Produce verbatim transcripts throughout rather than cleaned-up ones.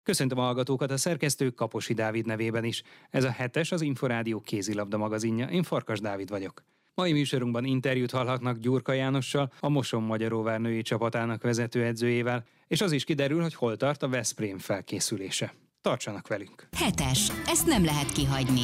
Köszöntöm a hallgatókat, a szerkesztő Kaposi Dávid nevében is. Ez a hetes az Inforádió kézilabda magazinja, én Farkas Dávid vagyok. Mai műsorunkban interjút hallhatnak Gyurka Jánossal, a Moson-Magyaróvár női csapatának vezetőedzőjével, és az is kiderül, hogy hol tart a Veszprém felkészülése. Tartsanak velünk! Hetes. Ezt nem lehet kihagyni.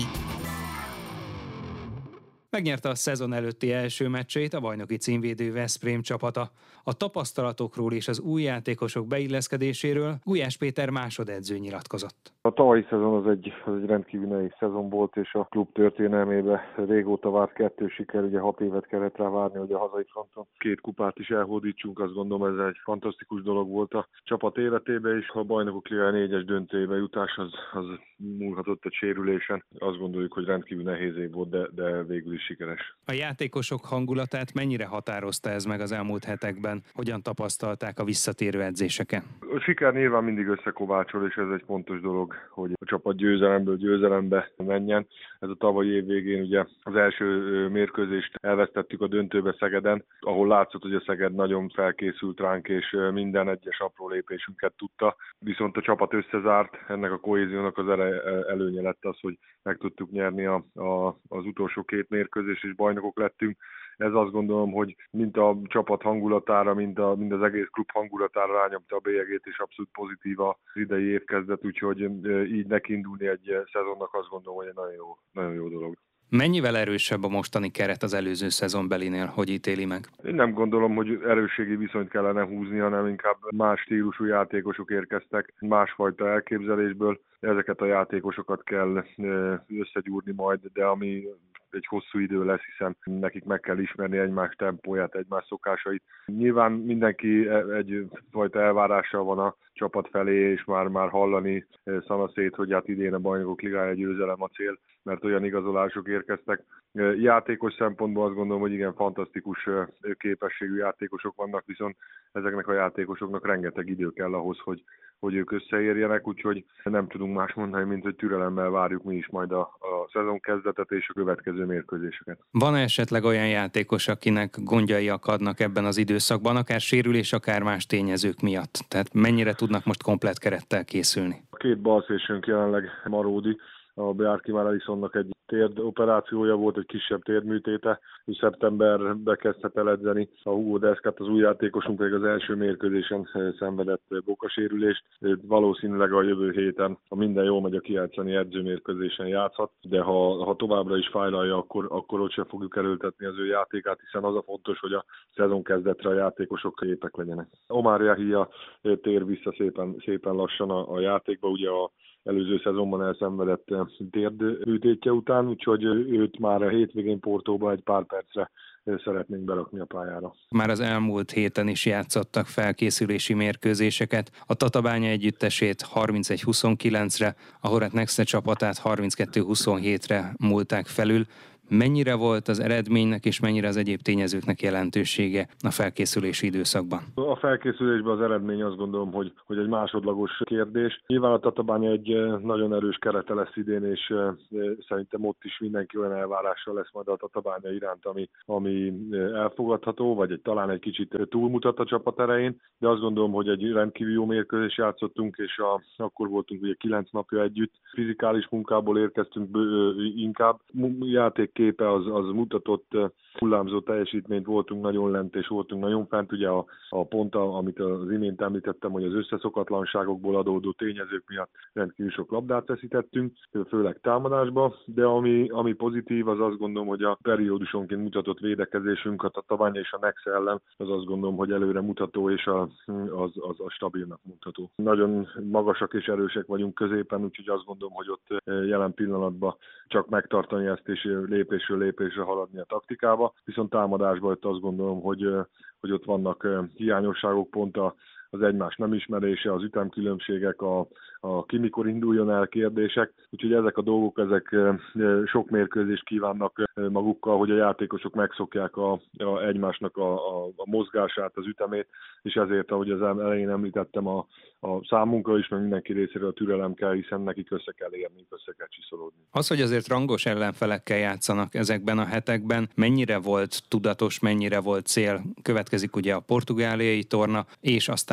Megnyerte a szezon előtti első meccsét a bajnoki címvédő Veszprém csapata. A tapasztalatokról és az új játékosok beilleszkedéséről Gulyás Péter másodedző nyilatkozott. A tavalyi szezon az egy, az egy rendkívül nehéz szezon volt, és a klub történelmében régóta várt kettő siker, ugye hat évet kellett rá várni, hogy a hazai fronton két kupát is elhódítsunk. Azt gondolom, ez egy fantasztikus dolog volt a csapat életében, és a bajnokok ligája négyes döntőjébe jutás az, az múlhatott egy sérülésen. Azt gondoljuk, hogy rendkívül nehéz év volt, de, de végül is sikeres. A játékosok hangulatát mennyire határozta ez meg az elmúlt hetekben? Hogyan tapasztalták a visszatérő edzéseken? A siker nyilván mindig összekovácsol, és ez egy fontos dolog, hogy a csapat győzelemből győzelembe menjen. Ez a tavalyi év végén ugye az első mérkőzést elvesztettük a döntőbe Szegeden, ahol látszott, hogy a Szeged nagyon felkészült ránk, és minden egyes apró lépésünket tudta. Viszont a csapat összezárt, ennek a kohéziónak az előnye lett az, hogy meg tudtuk nyerni a, a, az utolsó két mérkőzést, és bajnokok lettünk. Ez azt gondolom, hogy mind a csapat hangulatára, mind, a, mind az egész klub hangulatára rányomta a bélyegét, és abszolút pozitív az idei évkezdet, úgyhogy így nekiindulni egy szezonnak azt gondolom, hogy egy nagyon jó, nagyon jó dolog. Mennyivel erősebb a mostani keret az előző szezonbelinél, hogy ítéli meg? Én nem gondolom, hogy erősségi viszonyt kellene húzni, hanem inkább más stílusú játékosok érkeztek, másfajta elképzelésből. Ezeket a játékosokat kell összegyúrni majd, de ami egy hosszú idő lesz, hiszen nekik meg kell ismerni egymás tempóját, egymás szokásait. Nyilván mindenki egyfajta elvárással van a csapat felé, és már, már hallani szanaszét, hogy hát idén a bajnokok ligája győzelem a cél, mert olyan igazolások érkeztek. Játékos szempontból azt gondolom, hogy igen, fantasztikus képességű játékosok vannak, viszont ezeknek a játékosoknak rengeteg idő kell ahhoz, hogy, hogy ők összeérjenek, úgyhogy nem tudunk más mondani, mint hogy türelemmel várjuk mi is majd a, a szezon kezdetet és a következő mérkőzéseket. Van esetleg olyan játékos, akinek gondjai akadnak ebben az időszakban, akár sérülés, akár más tényezők miatt? Tehát mennyire tudnak most komplett kerettel készülni? A két balszélsőnk jelenleg Maródi, a Bjárki már Elissonnak egy térd operációja volt, egy kisebb térdműtéte, és szeptemberben kezdhet el edzeni. A Hugo Deszkát, az új játékosunk pedig az első mérkőzésen szenvedett bokasérülést. Valószínűleg a jövő héten, ha minden jól megy, a kijátszani edzőmérkőzésen játszhat, de ha, ha továbbra is fájlalja, akkor, akkor ott sem fogjuk erőltetni az ő játékát, hiszen az a fontos, hogy a szezon kezdetre a játékosok képek legyenek. Omar Yahia tér vissza szépen, szépen lassan a, a játékba, ugye a előző szezonban elszenvedett térdműtétje után, úgyhogy őt már a hétvégén Portóba egy pár percre szeretnénk berakni a pályára. Már az elmúlt héten is játszottak felkészülési mérkőzéseket. A Tatabánya együttesét harmincegy huszonkilencre, a Horát Nexe csapatát harminckettő huszonhétre múlták felül. Mennyire volt az eredménynek és mennyire az egyéb tényezőknek jelentősége a felkészülési időszakban? A felkészülésben az eredmény azt gondolom, hogy, hogy egy másodlagos kérdés. Nyilván a Tatabánya egy nagyon erős kerete lesz idén, és szerintem ott is mindenki olyan elvárással lesz majd a Tatabánya iránt, ami, ami elfogadható, vagy egy, talán egy kicsit túlmutat a csapat erején, de azt gondolom, hogy egy rendkívül jó mérkőzés játszottunk, és a, akkor voltunk ugye kilenc napja együtt. Fizikális munkából érkeztünk bő, inkább. Játék képe az, az mutatott hullámzó teljesítményt, voltunk nagyon lent és voltunk nagyon fent. Ugye a, a pont, amit az imént említettem, hogy az összeszokatlanságokból adódó tényezők miatt rendkívül sok labdát veszítettünk, főleg támadásba, de ami, ami pozitív, az azt gondolom, hogy a periódusonként mutatott védekezésünk, a Tatabánya és a Nexe ellen, az azt gondolom, hogy előre mutató és a, az, az a stabilnak mutató. Nagyon magasak és erősek vagyunk középen, úgyhogy azt gondolom, hogy ott jelen pillanatban csak megtartani ezt és lépésről lépésre haladni a taktikába, viszont támadásban ott azt gondolom, hogy, hogy ott vannak hiányosságok, pont a, az egymás nem ismerése, az ütemkülönbségek, a, a ki mikor induljon el kérdések, úgyhogy ezek a dolgok, ezek sok mérkőzést kívánnak magukkal, hogy a játékosok megszokják a, a egymásnak a, a, a mozgását, az ütemét, és ezért, ahogy az elején említettem, a, a számunkra is, meg mindenki részéről a türelem kell, hiszen nekik össze kell érni, össze kell csiszolódni. Az, hogy azért rangos ellenfelekkel játszanak ezekben a hetekben, mennyire volt tudatos, mennyire volt cél? Következik ugye a portugáliai torna, és aztán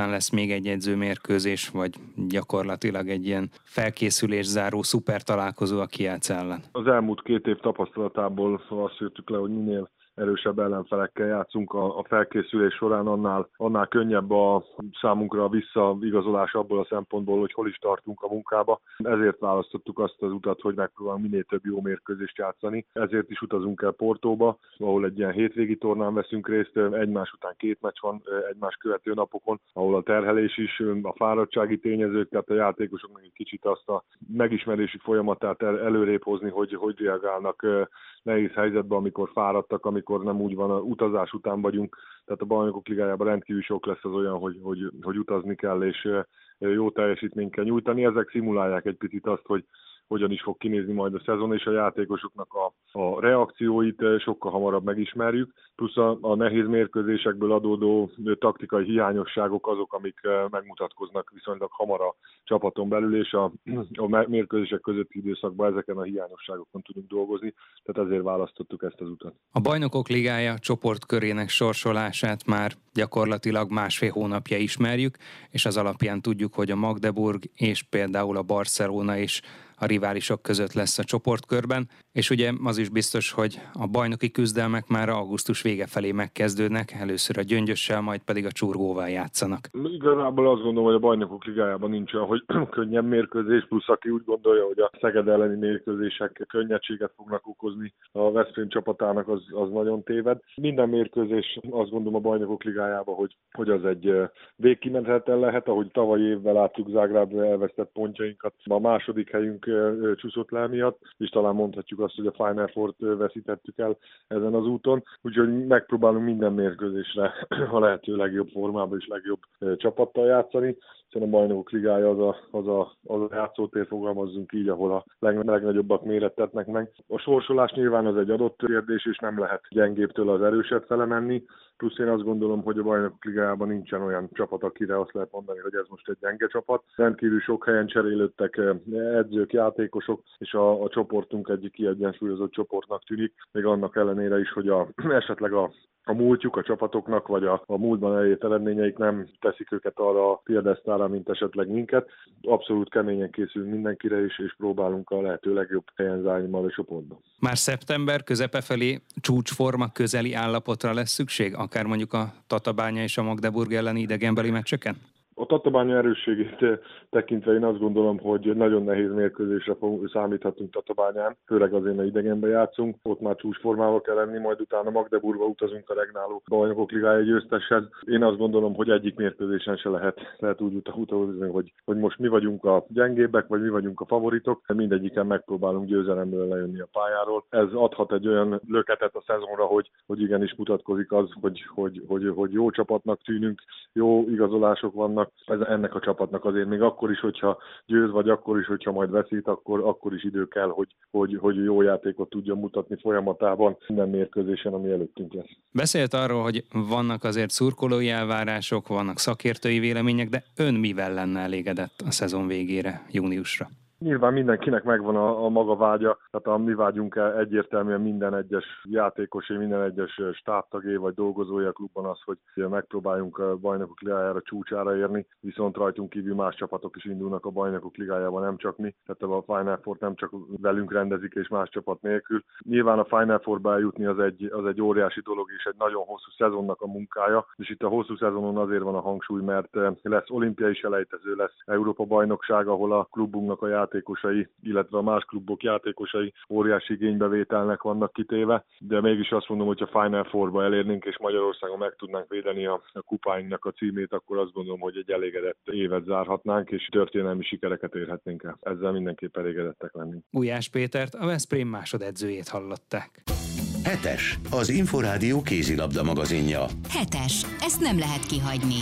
aztán lesz még egy edzőmérkőzés, vagy gyakorlatilag egy ilyen felkészülés záró szuper találkozó a Kielce ellen? Az elmúlt két év tapasztalatából azt jöttük le, hogy minél erősebb ellenfelekkel játszunk a, a felkészülés során, annál, annál könnyebb a számunkra a visszaigazolás abból a szempontból, hogy hol is tartunk a munkába. Ezért választottuk azt az utat, hogy megpróbálunk minél több jó mérkőzést játszani. Ezért is utazunk el Portóba, ahol egy ilyen hétvégi tornán veszünk részt, egymás után két meccs van egymás követő napokon, ahol a terhelés is, a fáradtsági tényezők, tehát a játékosoknak egy kicsit azt a megismerési folyamatát el, előrébb hozni, hogy hogy reagálnak nehéz helyzetben, amikor fáradtak, amikor nem úgy van, a utazás után vagyunk, tehát a Bajnokok Ligájában rendkívül sok lesz az olyan, hogy, hogy, hogy utazni kell, és jó teljesítményt kell nyújtani. Ezek szimulálják egy picit azt, hogy hogyan is fog kinézni majd a szezon, és a játékosoknak a, a reakcióit sokkal hamarabb megismerjük, plusz a, a nehéz mérkőzésekből adódó taktikai hiányosságok azok, amik megmutatkoznak viszonylag hamar a csapaton belül, és a, a mérkőzések közötti időszakban ezeken a hiányosságokon tudunk dolgozni, tehát ezért választottuk ezt az utat. A Bajnokok Ligája csoportkörének sorsolását már gyakorlatilag másfél hónapja ismerjük, és az alapján tudjuk, hogy a Magdeburg és például a Barcelona is a riválisok között lesz a csoportkörben, és ugye az is biztos, hogy a bajnoki küzdelmek már augusztus vége felé megkezdődnek, először a Gyöngyössel, majd pedig a Csurgóval játszanak. Igazából azt gondolom, hogy a Bajnokok Ligájában nincs olyan, hogy könnyebb mérkőzés, plusz aki úgy gondolja, hogy a Szeged elleni mérkőzések könnyedséget fognak okozni a Veszprém csapatának, az, az nagyon téved. Minden mérkőzés azt gondolom a Bajnokok Ligájában, hogy, hogy az egy végkimenethetetlen lehet, ahogy tavaly évben láttuk Zágrábban elvesztett pontjainkat. A második helyünk csúszott le miatt, és talán mondhatjuk azt, hogy a Final Fourt veszítettük el ezen az úton. Úgyhogy megpróbálunk minden mérkőzésre a lehető legjobb formában és legjobb csapattal játszani, hiszen a Bajnokok Ligája az a, az a, az a játszótér, fogalmazzunk így, ahol a leg, legnagyobbak mérettetnek meg. A sorsolás nyilván az egy adott kérdés, és nem lehet gyengébbtől az erősebb fele menni. Plusz én azt gondolom, hogy a Bajnokok Ligájában nincsen olyan csapat, akire azt lehet mondani, hogy ez most egy gyenge csapat. Rendkívül sok helyen cserélődtek edzők, játékosok, és a, a csoportunk egyik kiegyensúlyozott csoportnak tűnik, még annak ellenére is, hogy a, esetleg a a múltjuk a csapatoknak, vagy a, a múltban elért eredményeik nem teszik őket arra a piedesztára, mint esetleg minket. Abszolút keményen készülünk mindenkire is, és próbálunk a lehető legjobb helyen zárni majd a csoportban. Már szeptember közepe felé csúcsforma közeli állapotra lesz szükség, akár mondjuk a Tatabánya és a Magdeburg elleni idegenbeli meccseken? A Tatabánya erősségét tekintve én azt gondolom, hogy nagyon nehéz mérkőzésre számíthatunk Tatabányán, főleg azért, mert idegenben játszunk, ott már csúcsformával kell lenni, majd utána Magdeburgba utazunk a regnáló Bajnokok Ligája győzteshez. Én azt gondolom, hogy egyik mérkőzésen se lehet, lehet úgy utazni, hogy, hogy most mi vagyunk a gyengébbek, vagy mi vagyunk a favoritok, mindegyiken megpróbálunk győzelemből lejönni a pályáról. Ez adhat egy olyan löketet a szezonra, hogy, hogy igenis mutatkozik az, hogy, hogy, hogy, hogy jó csapatnak tűnünk, jó igazolások vannak. Ez ennek a csapatnak azért még akkor is, hogyha győz, vagy akkor is, hogyha majd veszít, akkor, akkor is idő kell, hogy, hogy, hogy jó játékot tudjon mutatni folyamatában minden mérkőzésen, ami előttünk lesz. Beszélt arról, hogy vannak azért szurkolói elvárások, vannak szakértői vélemények, de ön mivel lenne elégedett a szezon végére, júniusra? Nyilván mindenkinek megvan a, a maga vágya, tehát a mi vágyunk el egyértelműen minden egyes játékosé, minden egyes stábtagé vagy dolgozója a klubban az, hogy megpróbáljunk a Bajnokok Ligájára csúcsára érni, viszont rajtunk kívül más csapatok is indulnak a Bajnokok Ligájában, nem csak mi, tehát a Final Four nem csak velünk rendezik és más csapat nélkül. Nyilván a Final Fourba eljutni az egy, az egy óriási dolog és egy nagyon hosszú szezonnak a munkája, és itt a hosszú szezonon azért van a hangsúly, mert lesz olimpiai selejtező, lesz Európa-bajnokság, ahol a klubunknak a játékosai, illetve a más klubok játékosai óriási igénybevételnek vannak kitéve, de mégis azt mondom, hogy ha Final Fourba elérnénk és Magyarországon meg tudnánk védeni a, a kupáinknak a címét, akkor azt gondolom, hogy egy elégedett évet zárhatnánk, és történelmi sikereket érhetnénk el. Ezzel mindenképp elégedettek lennénk. Gulyás Pétert, a Veszprém másodedzőjét hallották. Hetes, az Inforádió kézilabda magazinja. Hetes, ezt nem lehet kihagyni.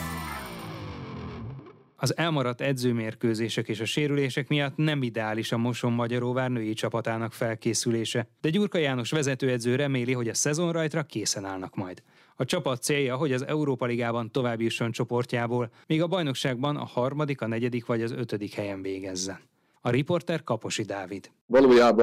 Az elmaradt edzőmérkőzések és a sérülések miatt nem ideális a Moson-Magyaróvár női csapatának felkészülése, de Gyurka János vezetőedző reméli, hogy a szezonrajtra készen állnak majd. A csapat célja, hogy az Európa Ligában tovább jusson csoportjából, míg a bajnokságban a harmadik, a negyedik vagy az ötödik helyen végezzen. A riporter Kaposi Dávid. Valójában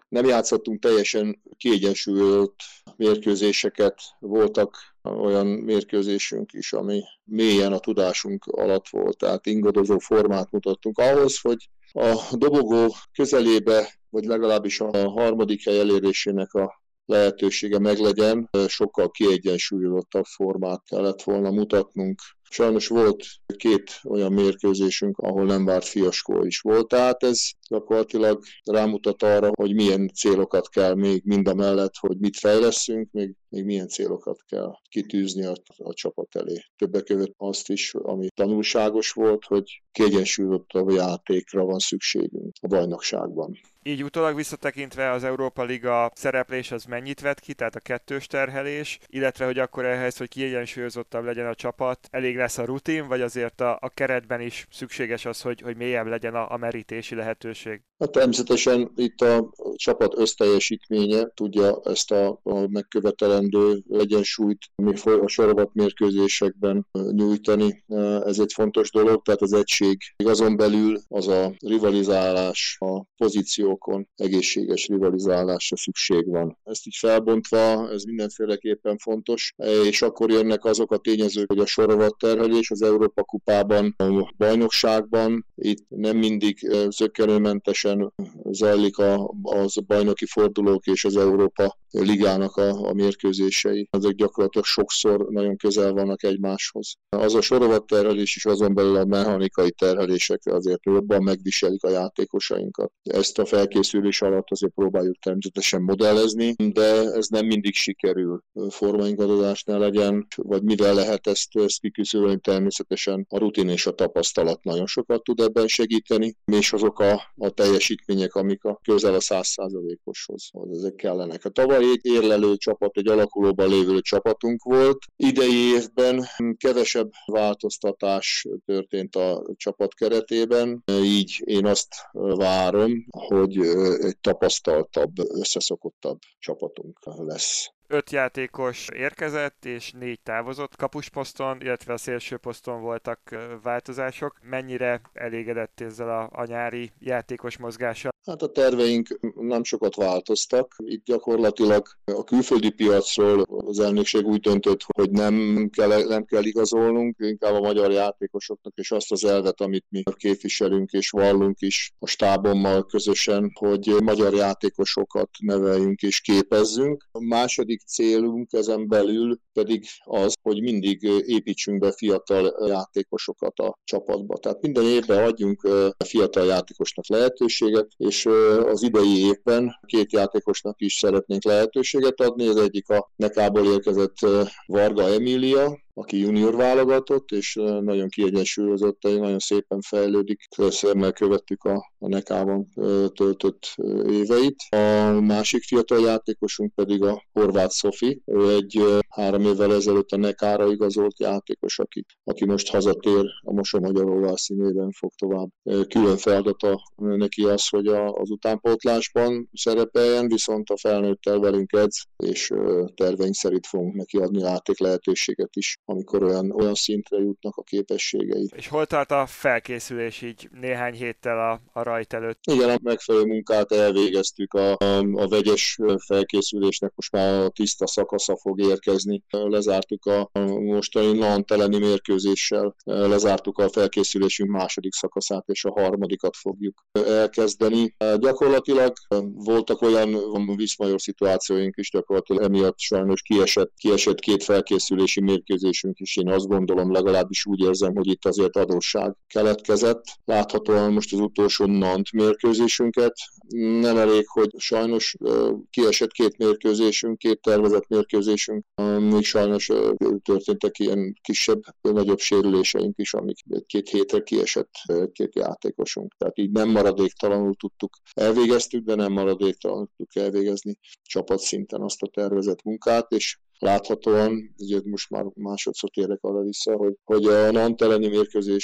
nem játszottunk teljesen kiegyensúlyozott mérkőzéseket, voltak olyan mérkőzésünk is, ami mélyen a tudásunk alatt volt, tehát ingadozó formát mutattunk ahhoz, hogy a dobogó közelébe, vagy legalábbis a harmadik hely elérésének a lehetősége meglegyen, sokkal kiegyensúlyozottabb formát kellett volna mutatnunk. Sajnos volt két olyan mérkőzésünk, ahol nem várt fiaskó is volt, tehát ez gyakorlatilag rámutat arra, hogy milyen célokat kell még mindamellett, hogy mit fejleszünk, még, még milyen célokat kell kitűzni a, a csapat elé. Többek között azt is, ami tanulságos volt, hogy kiegyensúlyozottabb játékra van szükségünk a bajnokságban. Így utólag visszatekintve az Európa Liga szereplés az mennyit vett ki, tehát a kettős terhelés, illetve hogy akkor ehhez, hogy kiegyensúlyozottabb legyen a csapat, elég lesz a rutin, vagy azért a, a keretben is szükséges az, hogy, hogy mélyebb legyen a, a merítési lehetőség? Hát természetesen itt a csapat összteljesítménye tudja ezt a, a megkövetelendő egyensúlyt a sorovat mérkőzésekben nyújtani. Ez egy fontos dolog, tehát az egység azon belül az a rivalizálás, a pozíciókon egészséges rivalizálásra szükség van. Ezt így felbontva, ez mindenféleképpen fontos, és akkor jönnek azok a tényezők, hogy a sorovatterhelés az Európa kupában, a bajnokságban, itt nem mindig zökkenőmentesen zajlik a, az a bajnoki fordulók és az Európa Ligának a, a mérkőzései. Ezek gyakorlatilag sokszor nagyon közel vannak egymáshoz. Az a sorovatterhelés és azon belül a mechanikai terhelések azért jobban megviselik a játékosainkat. Ezt a felkészülés alatt azért próbáljuk természetesen modellezni, de ez nem mindig sikerül. Formaingadozás ne legyen, vagy mivel lehet ezt, ezt kiküszöbölni, természetesen a rutin és a tapasztalat nagyon sokat tud ebben segíteni, és azok a, a teljesítmények, amik a közel a száz százalékoshoz, ezek kellenek. A tavaly egy érlelő csapat, egy alakulóban lévő csapatunk volt. Idei évben kevesebb változtatás történt a csapat keretében, így én azt várom, hogy egy tapasztaltabb, összeszokottabb csapatunk lesz. Öt játékos érkezett, és négy távozott kapusposzton, illetve a szélsőposzton voltak változások. Mennyire elégedett ezzel a, a nyári játékos mozgással? Hát a terveink nem sokat változtak. Itt gyakorlatilag a külföldi piacról az elnökség úgy döntött, hogy nem kell, nem kell igazolnunk, inkább a magyar játékosoknak, és azt az elvet, amit mi képviselünk és vallunk is a stábommal közösen, hogy magyar játékosokat neveljünk és képezzünk. A második célunk ezen belül pedig az, hogy mindig építsünk be fiatal játékosokat a csapatba. Tehát minden évben adjunk fiatal játékosnak lehetőséget, és az idei évben két játékosnak is szeretnénk lehetőséget adni. Az egyik a Nekából érkezett Varga Emília, aki junior válogatott, és nagyon kiegyensúlyozott, nagyon szépen fejlődik. Szemmel követtük a, a Nekában töltött éveit. A másik fiatal játékosunk pedig a Horváth Szofi. Ő egy három évvel ezelőtt a Nekára igazolt játékos, aki, aki most hazatér a Mosonmagyaróvár színében fog tovább. Külön feladata neki az, hogy a, az utánpótlásban szerepeljen, viszont a felnőttel velünk edz, és terveink szerint fogunk neki adni játék lehetőséget is, amikor olyan, olyan szintre jutnak a képességei. És hol tart a felkészülés így néhány héttel a, a rajt előtt? Igen, a megfelelő munkát elvégeztük, a, a, a vegyes felkészülésnek most már a tiszta szakasza fog érkezni. Lezártuk a, a mostani Nantes elleni mérkőzéssel, lezártuk a felkészülésünk második szakaszát, és a harmadikat fogjuk elkezdeni. Gyakorlatilag voltak olyan viszmajor szituációink is, gyakorlatilag emiatt sajnos kiesett, kiesett két felkészülési mérkőzésünk is. Én azt gondolom, legalábbis úgy érzem, hogy itt azért adósság keletkezett. Láthatóan most az utolsó Nantes mérkőzésünket. Nem elég, hogy sajnos kiesett két mérkőzésünk, két tervezett mérkőzésünk, még sajnos történtek ilyen kisebb, nagyobb sérüléseink is, amik két hétre kiesett két játékosunk. Tehát így nem maradéktalanul tudtuk elvégeztük, de nem maradéktalanul tudtuk elvégezni csapatszinten azt a tervezett munkát, és láthatóan, ugye most már másodszor térek arra vissza, hogy, hogy a Nantes elleni mérkőzésünk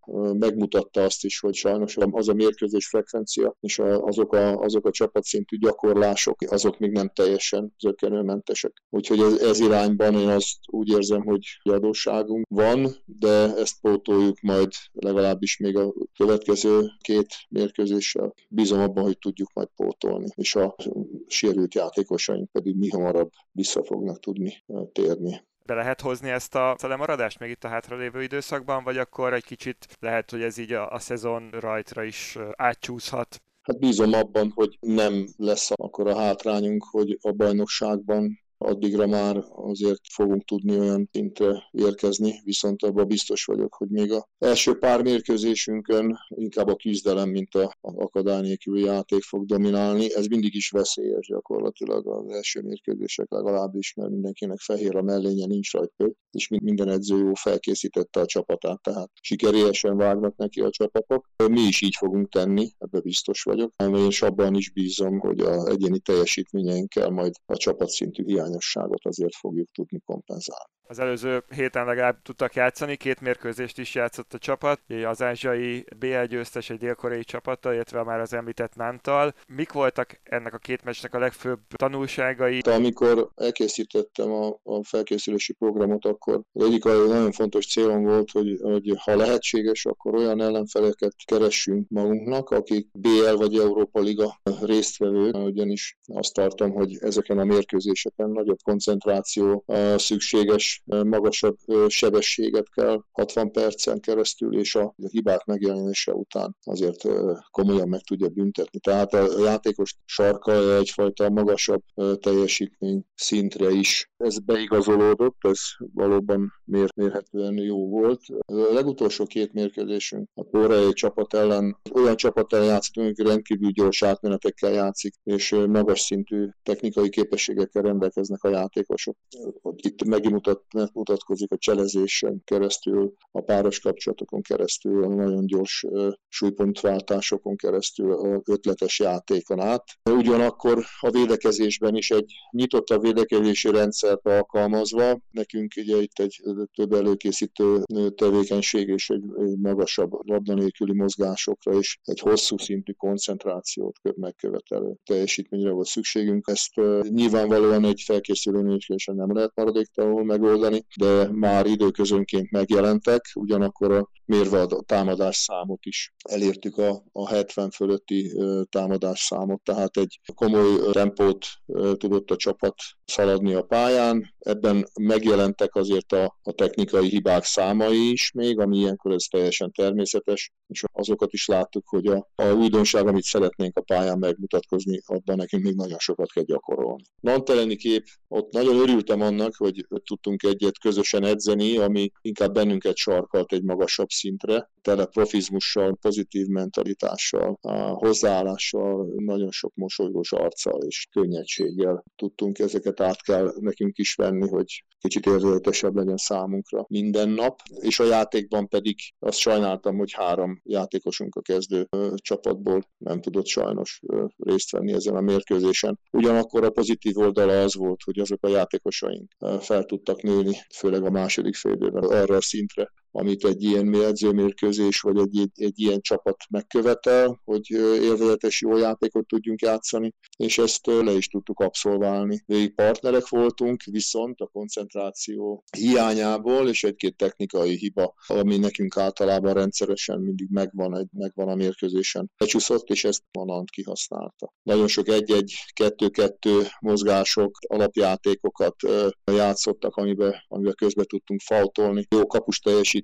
megmutatta azt is, hogy sajnos az a mérkőzés frekvencia és azok a, azok a csapatszintű gyakorlások, azok még nem teljesen zökkenőmentesek. Úgyhogy ez, ez irányban én azt úgy érzem, hogy adósságunk van, de ezt pótoljuk majd legalábbis még a következő két mérkőzéssel. Bízom abban, hogy tudjuk majd pótolni, és a sérült játékosaink pedig mi hamarabb vissza fognak tudni térni. Be lehet hozni ezt a lemaradást még itt a hátralévő időszakban, vagy akkor egy kicsit lehet, hogy ez így a, a szezon rajtra is átcsúszhat? Hát bízom abban, hogy nem lesz akkor a hátrányunk, hogy a bajnokságban addigra már azért fogunk tudni olyan szintre érkezni, viszont abban biztos vagyok, hogy még az első pár mérkőzésünkön inkább a küzdelem, mint a akadály nélküli játék fog dominálni. Ez mindig is veszélyes gyakorlatilag az első mérkőzések legalábbis, mert mindenkinek fehér a mellénye, nincs rajta, és minden edző jó felkészítette a csapatát, tehát sikerélyesen vágnak neki a csapatok. Mi is így fogunk tenni, ebben biztos vagyok, és abban is bízom, hogy az egyéni teljesítményeinkkel majd a csapatszintű hiányosságot azért fogjuk tudni kompenzálni. Az előző héten legalább tudtak játszani, két mérkőzést is játszott a csapat, az ázsiai bé egy győztes egy dél-koreai csapattal, illetve már az említett Nanttal. Mik voltak ennek a két meccsnek a legfőbb tanulságai? Amikor elkészítettem a, a felkészülési programot, akkor egyik nagyon fontos célom volt, hogy, hogy ha lehetséges, akkor olyan ellenfeleket keressünk magunknak, akik bé el vagy Európa Liga résztvevők, ugyanis azt tartom, hogy ezeken a mérkőzéseken nagyobb koncentráció szükséges, magasabb sebességet kell hatvan percen keresztül, és a hibák megjelenése után azért komolyan meg tudja büntetni. Tehát a játékos sarka egyfajta magasabb teljesítmény szintre is. Ez beigazolódott, ez valóban mér, mérhetően jó volt. A legutolsó két mérkőzésünk a koreai csapat ellen, olyan csapat ellen játszottunk, hogy rendkívül gyors átmenetekkel játszik, és magas szintű technikai képességekkel rendelkeznek a játékosok. Itt megmutat mutatkozik a cselezésen keresztül, a páros kapcsolatokon keresztül, a nagyon gyors uh, súlypontváltásokon keresztül, a ötletes játékon át. Ugyanakkor a védekezésben is egy nyitottabb védekezési rendszert alkalmazva, nekünk ugye itt egy több előkészítő tevékenység és egy, egy magasabb labda nélküli mozgásokra és egy hosszú szintű koncentrációt megkövetelő teljesítményre volt szükségünk. Ezt uh, nyilvánvalóan egy felkészülő mérkőzésen nem lehet maradéktalanul megoldani, de már időközönként megjelentek, ugyanakkor a mérve a támadás számot is elértük a, a hetven fölötti támadás számot, tehát egy komoly tempót tudott a csapat szaladni a pályán. Ebben megjelentek azért a, a technikai hibák számai is még, ami ilyenkor ez teljesen természetes, és azokat is láttuk, hogy a, a újdonság, amit szeretnénk a pályán megmutatkozni, abban nekünk még nagyon sokat kell gyakorolni. Nant elleni kép, ott nagyon örültem annak, hogy tudtunk egyet közösen edzeni, ami inkább bennünket sarkalt egy magasabb szintre, tele profizmussal, pozitív mentalitással, hozzáállással, nagyon sok mosolygós arccal és könnyedséggel tudtunk ezeket át kell nekünk is venni, hogy kicsit érzületesebb legyen számunkra minden nap, és a játékban pedig azt sajnáltam, hogy három játékosunk a kezdő ö, csapatból nem tudott sajnos ö, részt venni ezen a mérkőzésen. Ugyanakkor a pozitív oldala az volt, hogy azok a játékosaink ö, fel tudtak nőni, főleg a második fél időben arra a szintre, amit egy ilyen edzőmérkőzés vagy egy, egy, egy ilyen csapat megkövetel, hogy élvezetes jó játékot tudjunk játszani, és ezt le is tudtuk abszolválni. Végig partnerek voltunk, viszont a koncentráció hiányából és egy-két technikai hiba, ami nekünk általában rendszeresen mindig megvan, egy, megvan a mérkőzésen, becsúszott, és ezt a Nant kihasználta. Nagyon sok egy-egy, kettő-kettő mozgások, alapjátékokat játszottak, amiben, amiben közbe tudtunk faultolni. Jó kapus teljesít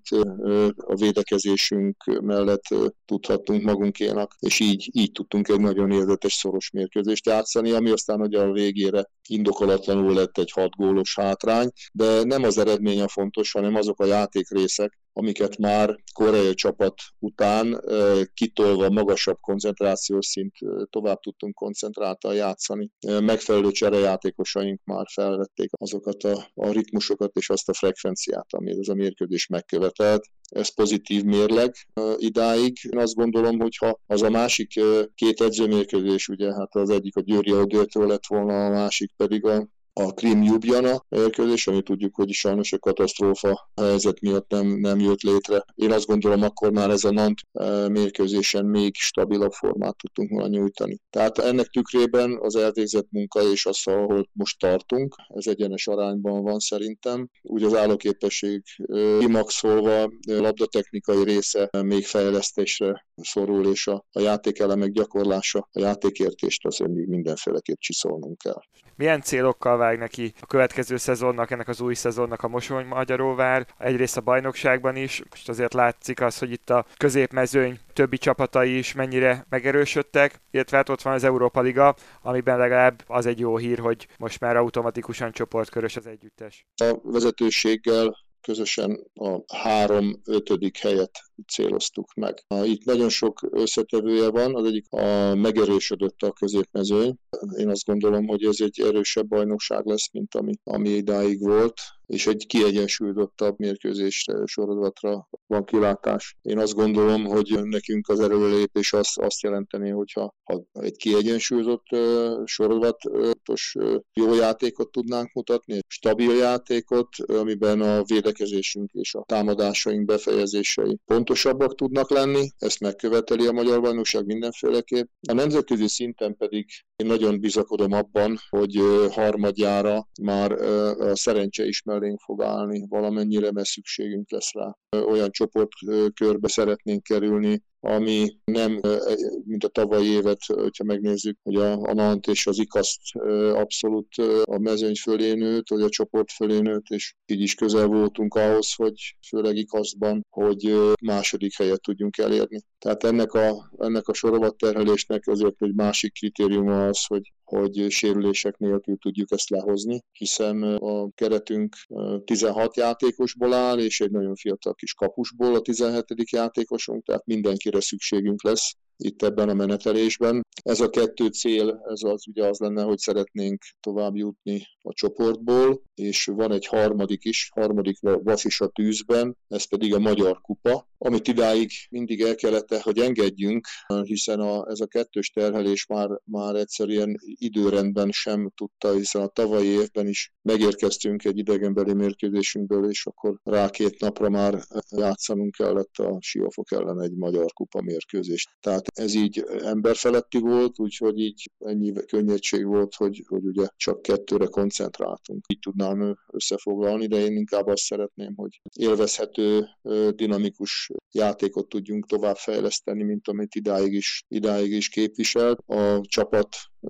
a védekezésünk mellett tudhattunk magunkénak, és így, így tudtunk egy nagyon érdetes szoros mérkőzést játszani, ami aztán ugye a végére indokolatlanul lett egy hat gólos hátrány, de nem az eredmény a fontos, hanem azok a játékrészek, amiket már koreai csapat után kitolva magasabb koncentrációs szint tovább tudtunk koncentráltan játszani. Megfelelő cserejátékosaink már felvették azokat a, a ritmusokat és azt a frekvenciát, amit az a mérkőzés megkövetelt. Ez pozitív mérleg idáig. Én azt gondolom, hogy ha az a másik két edzőmérkőzés, ugye hát az egyik a Győri Audőrtől lett volna, a másik pedig a a Krim-Ljubljana mérkőzés, ami tudjuk, hogy sajnos a katasztrófa helyzet miatt nem, nem jött létre. Én azt gondolom, akkor már ez a Nant mérkőzésen még stabilabb formát tudtunk volna nyújtani. Tehát ennek tükrében az elvégzett munka és az, ahol most tartunk, ez egyenes arányban van szerintem. Úgy az állóképesség kimaxolva, labdatechnikai része még fejlesztésre szorul, és a, a játékelemek gyakorlása, a játékértést azért még mindenféleképp csiszolnunk kell. Milyen célokkal vág neki a következő szezonnak, ennek az új szezonnak a Mosonmagyaróvár? Egyrészt a bajnokságban is, most azért látszik az, hogy itt a középmezőny többi csapatai is mennyire megerősödtek, illetve hát ott van az Európa Liga, amiben legalább az egy jó hír, hogy most már automatikusan csoportkörös az együttes. A vezetőséggel közösen a három ötödik helyet céloztuk meg. Itt nagyon sok összetevője van, az egyik a megerősödött a középmezőny. Én azt gondolom, hogy ez egy erősebb bajnokság lesz, mint ami, ami idáig volt, és egy kiegyensúlyozottabb mérkőzés sorozatra van kilátás. Én azt gondolom, hogy nekünk az előrelépés azt, azt jelenteni, hogyha ha egy kiegyensúlyozott uh, sorozatos uh, jó játékot tudnánk mutatni, stabil játékot, amiben a védekezésünk és a támadásaink befejezései pontosabbak tudnak lenni, ezt megköveteli a magyar bajnokság mindenféleképp. A nemzetközi szinten pedig én nagyon bizakodom abban, hogy uh, harmadjára már uh, a szerencse is mellénk fog állni valamennyire, mert szükségünk lesz rá. Olyan csoportkörbe szeretnénk kerülni, ami nem, mint a tavalyi évet, hogyha megnézzük, hogy a, a Nant és az ikaszt abszolút a mezőny fölé nőtt, vagy a csoport fölé nőtt, és így is közel voltunk ahhoz, hogy főleg ikasztban, hogy második helyet tudjunk elérni. Tehát ennek a, ennek a sorozatterhelésnek azért egy másik kritériuma az, hogy hogy sérülések nélkül tudjuk ezt lehozni, hiszen a keretünk tizenhat játékosból áll, és egy nagyon fiatal kis kapusból a tizenhetedik játékosunk, tehát mindenkire szükségünk lesz itt ebben a menetelésben. Ez a kettő cél, ez az ugye az lenne, hogy szeretnénk tovább jutni a csoportból, és van egy harmadik is, harmadik vas is a tűzben, ez pedig a Magyar Kupa, amit idáig mindig el kellett, hogy engedjünk, hiszen a, ez a kettős terhelés már, már egyszerűen időrendben sem tudta, hiszen a tavalyi évben is megérkeztünk egy idegenbeli mérkőzésünkből, és akkor rá két napra már játszanunk kellett a Siófok ellen egy Magyar Kupa mérkőzést. Tehát ez így emberfeletti volt, úgyhogy így ennyi könnyedség volt, hogy, hogy ugye csak kettőre koncentráltunk. Így tudnám összefoglalni, de én inkább azt szeretném, hogy élvezhető, dinamikus játékot tudjunk továbbfejleszteni, mint amit idáig is, idáig is képviselt a csapat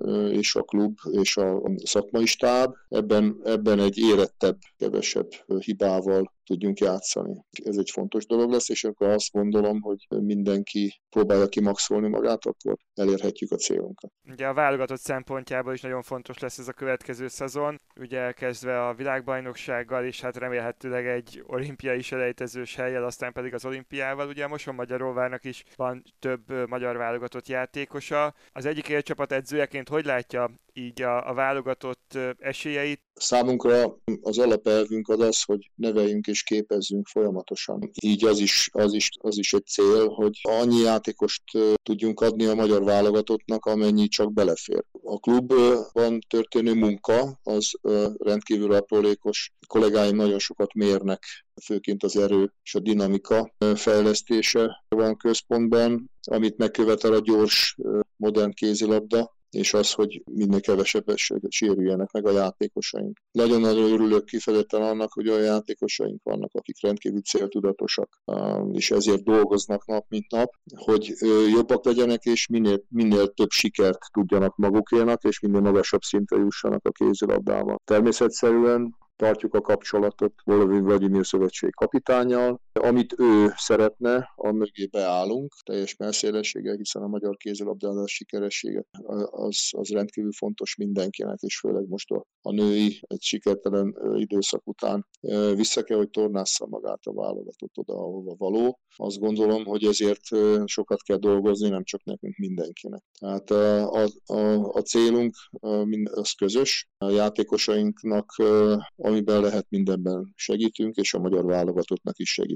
és a klub és a szakmai stáb. Ebben, ebben egy érettebb, kevesebb hibával tudjunk játszani. Ez egy fontos dolog lesz, és akkor azt gondolom, hogy mindenki próbálja kimaxolni magát, akkor elérhetjük a célunkat. Ugye a válogatott szempontjából is nagyon fontos lesz ez a következő szezon, ugye elkezdve a világbajnoksággal, és hát remélhetőleg egy olimpiai selejtezős hellyel, aztán pedig az olimpiával. Ugye a Mosonmagyaróvárnak is van több magyar válogatott játékosa. Az egyik élcsapat edzőjeként hogy látja így a, a válogatott esélyeit? Számunkra az alapelvünk az az, hogy neveljünk és képezzünk folyamatosan. Így az is, az is, az is egy cél, hogy annyi játékost tudjunk adni a magyar válogatottnak, amennyi csak belefér. A klubban történő munka az rendkívül aprólékos. A kollégáim nagyon sokat mérnek, főként az erő és a dinamika fejlesztése van központban, amit megkövetel a gyors, modern kézilabda, és az, hogy minél kevesebb sérüljenek meg a játékosaink. Nagyon-nagyon örülök kifejezetten annak, hogy olyan játékosaink vannak, akik rendkívül céltudatosak, és ezért dolgoznak nap, mint nap, hogy jobbak legyenek, és minél, minél több sikert tudjanak magukénak, és minél magasabb szintre jussanak a kézilabdával. Természetszerűen tartjuk a kapcsolatot Golovin Vladimir szövetség kapitánnyal. Amit ő szeretne, a mögé beállunk teljes messzélességgel, hiszen a magyar kézilabdázás sikeressége az, az rendkívül fontos mindenkinek, és főleg most a, a női egy sikertelen időszak után vissza kell, hogy tornázza magát a válogatott oda, ahova való. Azt gondolom, hogy ezért sokat kell dolgozni, nem csak nekünk, mindenkinek. Tehát a, a, a célunk az közös, a játékosainknak amiben lehet, mindenben segítünk, és a magyar válogatottnak is segítünk.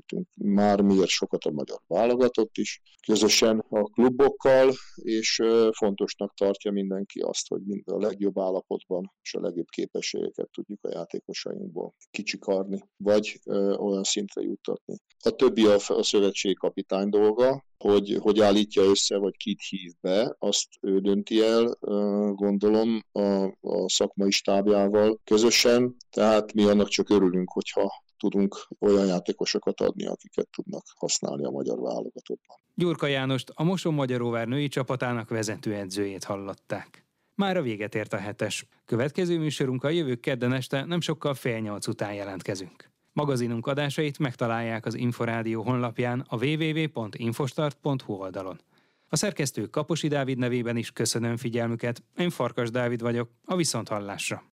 beszéltünk már miért sokat a magyar válogatott is, közösen a klubokkal, és fontosnak tartja mindenki azt, hogy mind a legjobb állapotban és a legjobb képességeket tudjuk a játékosainkból kicsikarni, vagy olyan szintre juttatni. A többi a, a szövetségkapitány dolga, hogy hogy állítja össze, vagy kit hív be, azt ő dönti el, gondolom, a, a szakmai stábjával közösen, tehát mi annak csak örülünk, hogyha tudunk olyan játékosokat adni, akiket tudnak használni a magyar válogatottban. Gyurka Jánost, a Moson-Magyaróvár női csapatának vezetőedzőjét hallották. Mára véget ért a hetes. Következő műsorunk a jövő kedden este nem sokkal fél nyolc után jelentkezünk. Magazinunk adásait megtalálják az Inforádió honlapján a double-u double-u double-u pont infostart pont hu oldalon. A szerkesztő Kaposi Dávid nevében is köszönöm figyelmüket, én Farkas Dávid vagyok, a viszonthallásra.